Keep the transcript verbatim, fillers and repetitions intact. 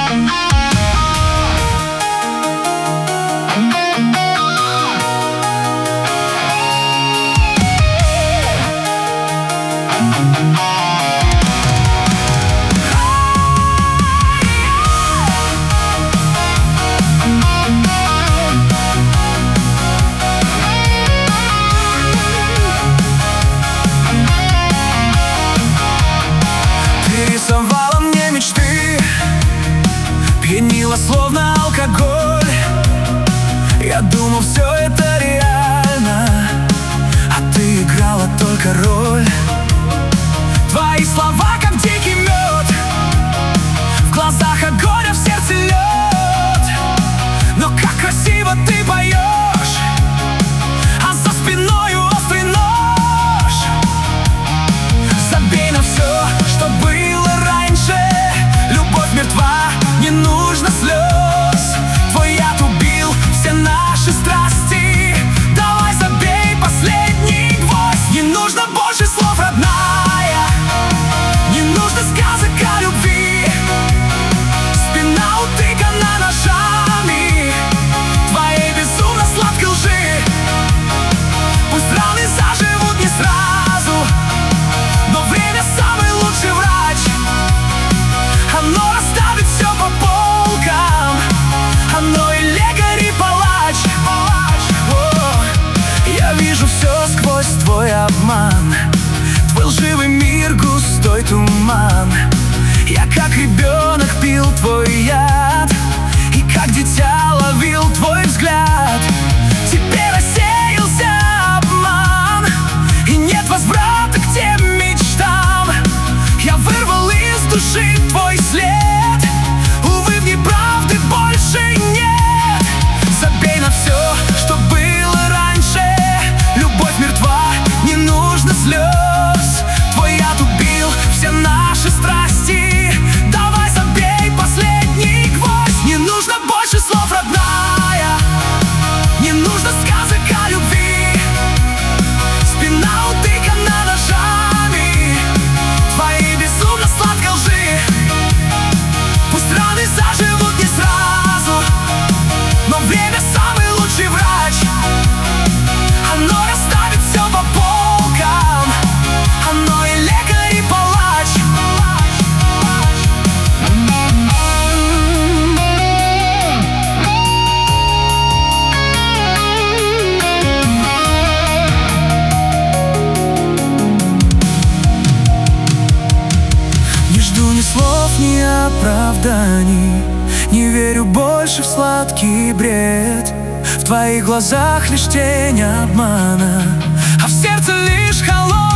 Рисовала мне мечты, пьянила словно алкоголь. Я думал, все это реально, а ты играла только роль. Твои слова, как дикий мед, в глазах огонь, а в сердце лед. Но как красиво ты поешь, а за спиною острый нож. Забей на все, что было раньше. Любовь мертва, не нужно слез. Твой яд убил все наши страсти. Давай забей последний гвоздь. Не нужно больше слов, родная, не нужно сказок о любви. Спина утыкана ножами твоей безумно сладкой лжи. Пусть раны заживут не сразу, но время самый лучший врач. Оно расставит все по полкам, оно и лекарь, и палач. О, я вижу все сквозь твой обман, твой лживый мир, густой туман. Я как ребенок пил твой яд, и как дитя ловил твой взгляд. Теперь рассеялся обман, и нет возврата к тем мечтам. Я вырвал из души твой след, увы, в ней правды больше нет. Забей на все, что было раньше. Любовь мертва, не нужно слез. Твой яд убил все наши страсти. Давай забей последний гвоздь. Не нужно больше слов, родная, не нужно сказок о любви. Спина утыкана ножами твоей безумно сладкой лжи. Пусть раны заживут не сразу, но время самый лучший врач. Оно расставит все по полкам, оно и лекарь, и палач. Не жду ни слов, ни оправданий, не верю больше в сладкий бред. В твоих глазах лишь тень обмана, а в сердце лишь холод.